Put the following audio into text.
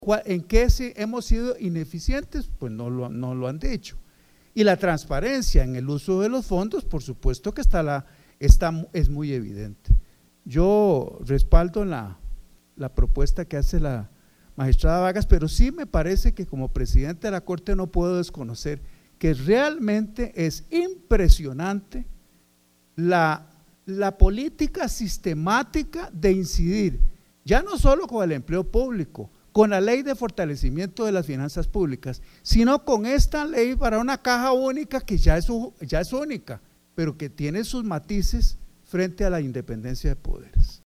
¿En qué hemos sido ineficientes? Pues no lo han dicho. Y la transparencia en el uso de los fondos, por supuesto que es muy evidente. Yo respaldo la propuesta que hace la magistrada Vargas, pero sí me parece que como presidente de la Corte no puedo desconocer que realmente es impresionante la política sistemática de incidir, ya no solo con el empleo público, con la ley de fortalecimiento de las finanzas públicas, sino con esta ley para una caja única que ya es única, pero que tiene sus matices frente a la independencia de poderes.